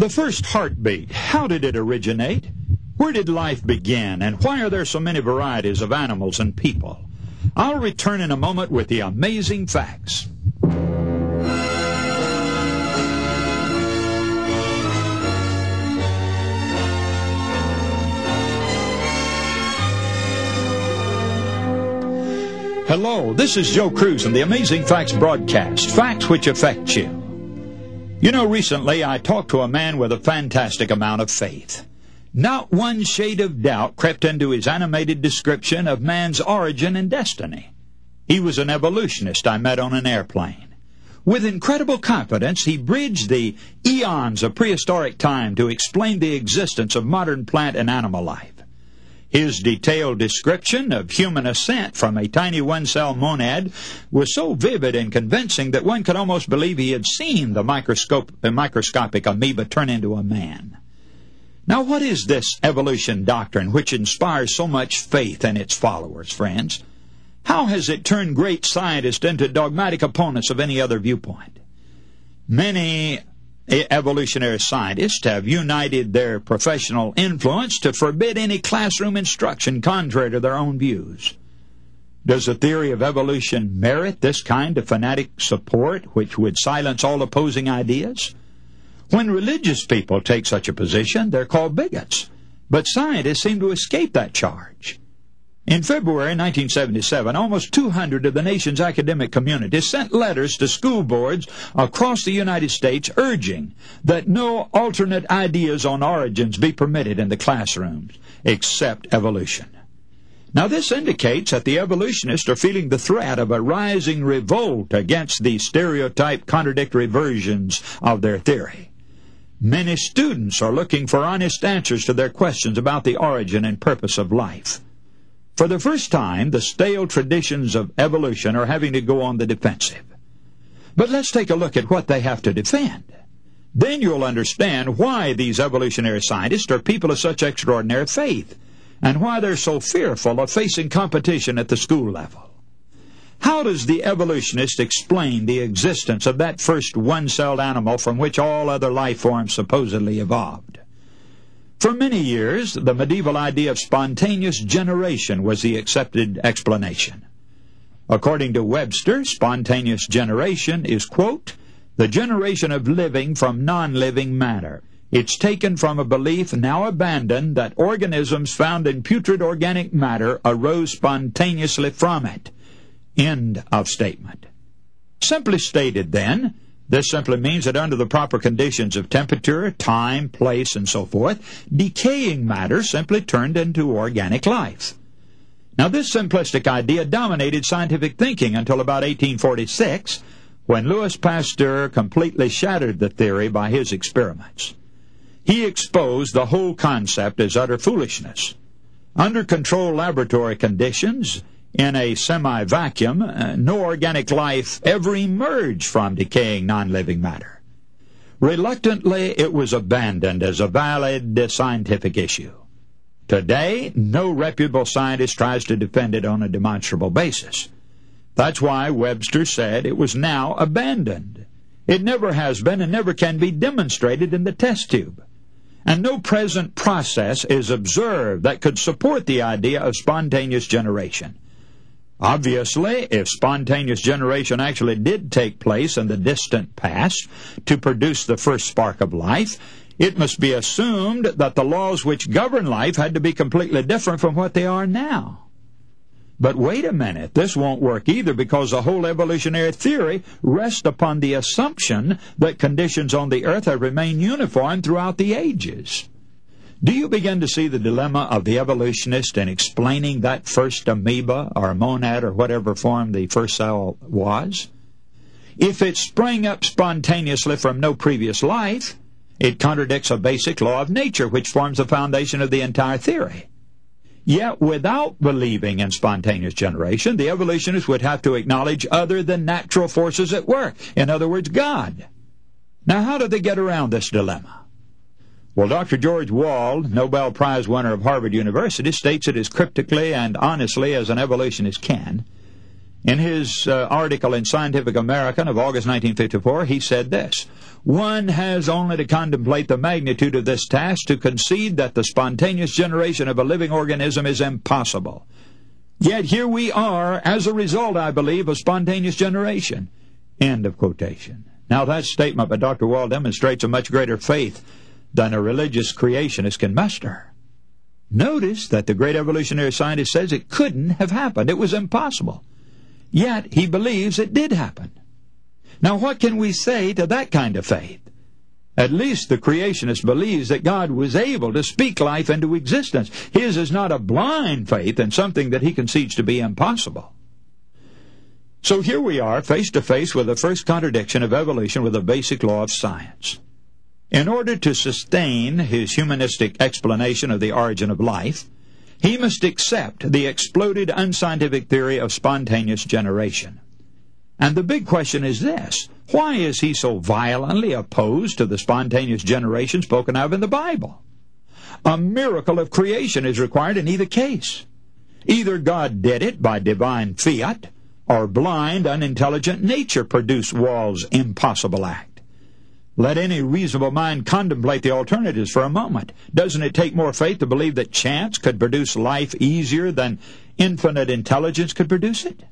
The first heartbeat, how did it originate? Where did life begin, and why are there so many varieties of animals and people? I'll return in a moment with the amazing facts. Hello, this is Joe Cruz and the Amazing Facts broadcast, facts which affect you. You know, recently I talked to a man with a fantastic amount of faith. Not one shade of doubt crept into his animated description of man's origin and destiny. He was an evolutionist I met on an airplane. With incredible confidence, he bridged the eons of prehistoric time to explain the existence of modern plant and animal life. His detailed description of human ascent from a tiny one-cell monad was so vivid and convincing that one could almost believe he had seen the microscopic amoeba turn into a man. Now, what is this evolution doctrine which inspires so much faith in its followers, friends? How has it turned great scientists into dogmatic opponents of any other viewpoint? Many evolutionary scientists have united their professional influence to forbid any classroom instruction contrary to their own views. Does the theory of evolution merit this kind of fanatic support which would silence all opposing ideas? When religious people take such a position, they're called bigots, but scientists seem to escape that charge. In February 1977, almost 200 of the nation's academic communities sent letters to school boards across the United States urging that no alternate ideas on origins be permitted in the classrooms except evolution. Now, this indicates that the evolutionists are feeling the threat of a rising revolt against the stereotyped contradictory versions of their theory. Many students are looking for honest answers to their questions about the origin and purpose of life. For the first time, the stale traditions of evolution are having to go on the defensive. But let's take a look at what they have to defend. Then you'll understand why these evolutionary scientists are people of such extraordinary faith, and why they're so fearful of facing competition at the school level. How does the evolutionist explain the existence of that first one-celled animal from which all other life forms supposedly evolved? For many years, the medieval idea of spontaneous generation was the accepted explanation. According to Webster, spontaneous generation is, quote, the generation of living from non-living matter. It's taken from a belief now abandoned that organisms found in putrid organic matter arose spontaneously from it. End of statement. Simply stated, then, this simply means that under the proper conditions of temperature, time, place, and so forth, decaying matter simply turned into organic life. Now, this simplistic idea dominated scientific thinking until about 1846, when Louis Pasteur completely shattered the theory by his experiments. He exposed the whole concept as utter foolishness. Under controlled laboratory conditions, in a semi-vacuum, no organic life ever emerged from decaying non-living matter. Reluctantly, it was abandoned as a valid scientific issue. Today, no reputable scientist tries to defend it on a demonstrable basis. That's why Webster said it was now abandoned. It never has been and never can be demonstrated in the test tube. And no present process is observed that could support the idea of spontaneous generation. Obviously, if spontaneous generation actually did take place in the distant past to produce the first spark of life, it must be assumed that the laws which govern life had to be completely different from what they are now. But wait a minute, this won't work either, because the whole evolutionary theory rests upon the assumption that conditions on the earth have remained uniform throughout the ages. Do you begin to see the dilemma of the evolutionist in explaining that first amoeba or monad or whatever form the first cell was? If it sprang up spontaneously from no previous life, it contradicts a basic law of nature which forms the foundation of the entire theory. Yet without believing in spontaneous generation, the evolutionist would have to acknowledge other than natural forces at work. In other words, God. Now, how do they get around this dilemma? Well, Dr. George Wald, Nobel Prize winner of Harvard University, states it as cryptically and honestly as an evolutionist can. In his article in Scientific American of August 1954, he said this: "One has only to contemplate the magnitude of this task to concede that the spontaneous generation of a living organism is impossible. Yet here we are, as a result, I believe, of spontaneous generation." End of quotation. Now that statement by Dr. Wall demonstrates a much greater faith than a religious creationist can muster. Notice that the great evolutionary scientist says it couldn't have happened. It was impossible. Yet he believes it did happen. Now what can we say to that kind of faith? At least the creationist believes that God was able to speak life into existence. His is not a blind faith in something that he concedes to be impossible. So here we are, face to face with the first contradiction of evolution with a basic law of science. In order to sustain his humanistic explanation of the origin of life, he must accept the exploded unscientific theory of spontaneous generation. And the big question is this: why is he so violently opposed to the spontaneous generation spoken of in the Bible? A miracle of creation is required in either case. Either God did it by divine fiat, or blind, unintelligent nature produced Wall's impossible act. Let any reasonable mind contemplate the alternatives for a moment. Doesn't it take more faith to believe that chance could produce life easier than infinite intelligence could produce it?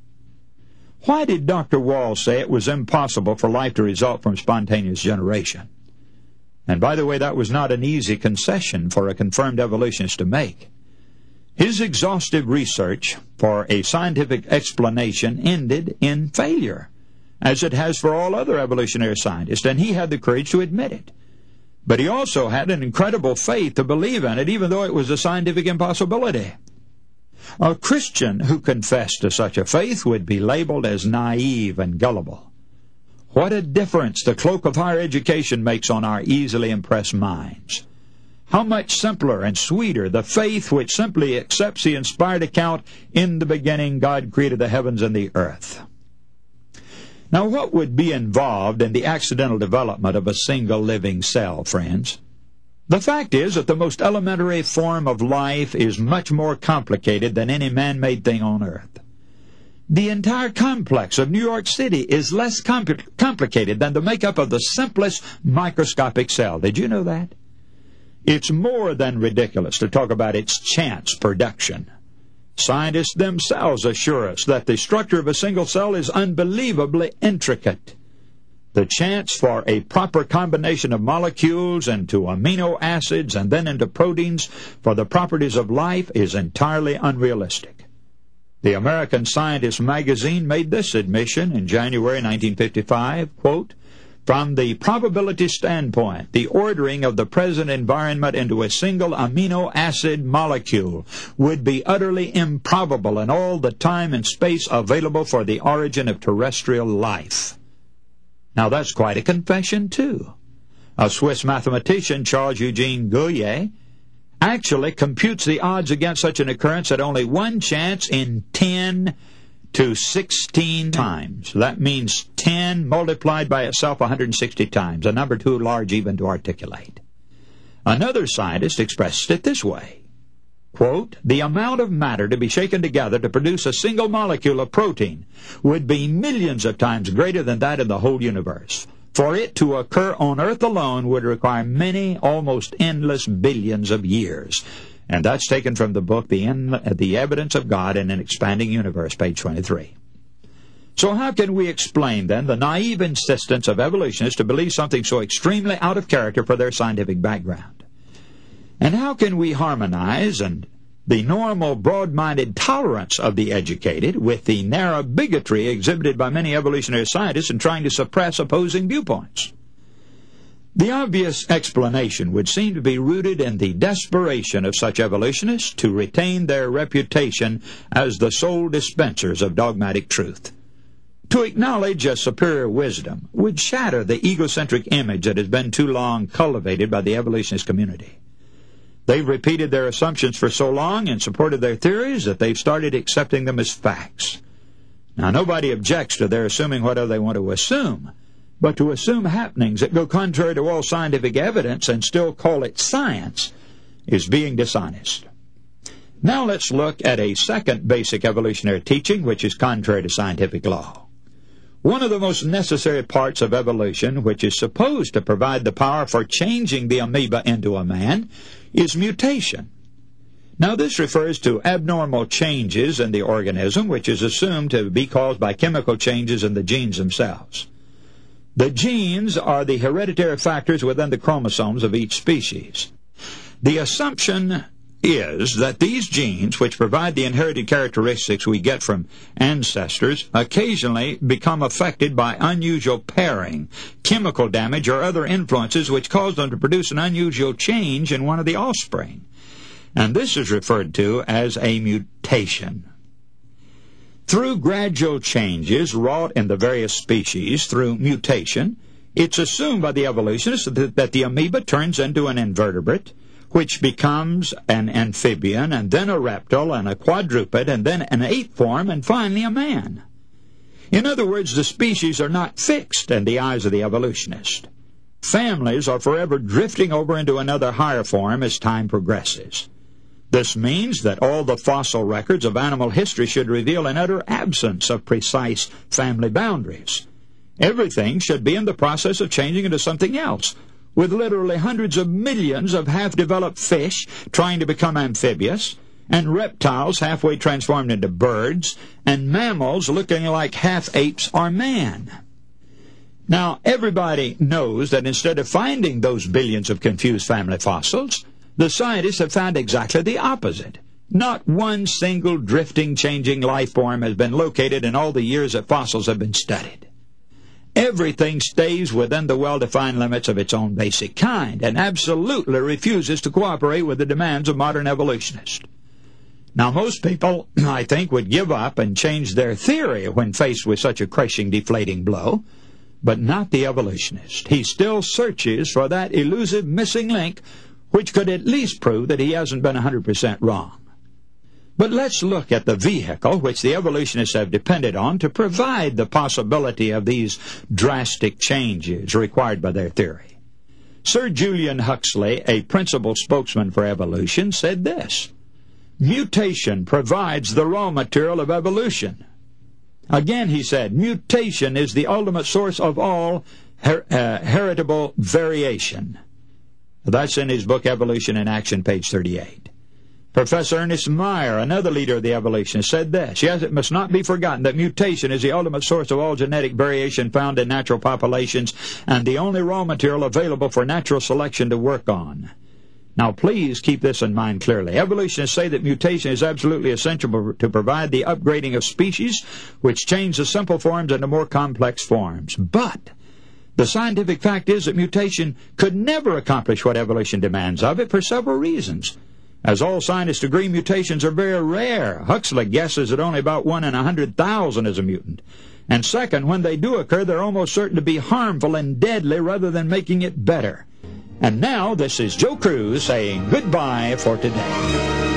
Why did Dr. Wall say it was impossible for life to result from spontaneous generation? And by the way, that was not an easy concession for a confirmed evolutionist to make. His exhaustive research for a scientific explanation ended in failure, as it has for all other evolutionary scientists, and he had the courage to admit it. But he also had an incredible faith to believe in it, even though it was a scientific impossibility. A Christian who confessed to such a faith would be labeled as naive and gullible. What a difference the cloak of higher education makes on our easily impressed minds. How much simpler and sweeter the faith which simply accepts the inspired account, "In the beginning God created the heavens and the earth." Now, what would be involved in the accidental development of a single living cell, friends? The fact is that the most elementary form of life is much more complicated than any man-made thing on earth. The entire complex of New York City is less complicated than the makeup of the simplest microscopic cell. Did you know that? It's more than ridiculous to talk about its chance production. Scientists themselves assure us that the structure of a single cell is unbelievably intricate. The chance for a proper combination of molecules into amino acids and then into proteins for the properties of life is entirely unrealistic. The American Scientist magazine made this admission in January 1955, quote, "From the probability standpoint, the ordering of the present environment into a single amino acid molecule would be utterly improbable in all the time and space available for the origin of terrestrial life." Now that's quite a confession, too. A Swiss mathematician, Charles Eugene Gouillet, actually computes the odds against such an occurrence at only one chance in 10 to 16 times. That means 10 multiplied by itself 160 times, a number too large even to articulate. Another scientist expressed it this way, quote, "The amount of matter to be shaken together to produce a single molecule of protein would be millions of times greater than that in the whole universe. For it to occur on Earth alone would require many, almost endless billions of years." And that's taken from the book, The Evidence of God in an Expanding Universe, page 23. So how can we explain, then, the naive insistence of evolutionists to believe something so extremely out of character for their scientific background? And how can we harmonize the normal broad-minded tolerance of the educated with the narrow bigotry exhibited by many evolutionary scientists in trying to suppress opposing viewpoints? The obvious explanation would seem to be rooted in the desperation of such evolutionists to retain their reputation as the sole dispensers of dogmatic truth. To acknowledge a superior wisdom would shatter the egocentric image that has been too long cultivated by the evolutionist community. They've repeated their assumptions for so long and supported their theories that they've started accepting them as facts. Now, nobody objects to their assuming whatever they want to assume, but to assume happenings that go contrary to all scientific evidence and still call it science is being dishonest. Now let's look at a second basic evolutionary teaching which is contrary to scientific law. One of the most necessary parts of evolution, which is supposed to provide the power for changing the amoeba into a man, is mutation. Now this refers to abnormal changes in the organism, which is assumed to be caused by chemical changes in the genes themselves. The genes are the hereditary factors within the chromosomes of each species. The assumption is that these genes, which provide the inherited characteristics we get from ancestors, occasionally become affected by unusual pairing, chemical damage, or other influences which cause them to produce an unusual change in one of the offspring. And this is referred to as a mutation. Through gradual changes wrought in the various species through mutation, it's assumed by the evolutionists that the amoeba turns into an invertebrate, which becomes an amphibian, and then a reptile, and a quadruped, and then an ape form, and finally a man. In other words, the species are not fixed in the eyes of the evolutionist. Families are forever drifting over into another higher form as time progresses. This means that all the fossil records of animal history should reveal an utter absence of precise family boundaries. Everything should be in the process of changing into something else, with literally hundreds of millions of half-developed fish trying to become amphibious, and reptiles halfway transformed into birds, and mammals looking like half-apes or man. Now, everybody knows that instead of finding those billions of confused family fossils, the scientists have found exactly the opposite. Not one single drifting, changing life form has been located in all the years that fossils have been studied. Everything stays within the well-defined limits of its own basic kind and absolutely refuses to cooperate with the demands of modern evolutionists. Now, most people, I think, would give up and change their theory when faced with such a crushing, deflating blow, but not the evolutionist. He still searches for that elusive missing link which could at least prove that he hasn't been 100% wrong. But let's look at the vehicle which the evolutionists have depended on to provide the possibility of these drastic changes required by their theory. Sir Julian Huxley, a principal spokesman for evolution, said this: "Mutation provides the raw material of evolution." Again, he said, mutation is the ultimate source of all heritable variation. That's in his book, Evolution in Action, page 38. Professor Ernest Mayr, another leader of the evolutionists, said this: "Yes, it must not be forgotten that mutation is the ultimate source of all genetic variation found in natural populations and the only raw material available for natural selection to work on." Now, please keep this in mind clearly. Evolutionists say that mutation is absolutely essential to provide the upgrading of species, which change the simple forms into more complex forms. But the scientific fact is that mutation could never accomplish what evolution demands of it for several reasons. As all scientists agree, mutations are very rare. Huxley guesses that only about 1 in 100,000 is a mutant. And second, when they do occur, they're almost certain to be harmful and deadly rather than making it better. And now, this is Joe Cruz saying goodbye for today.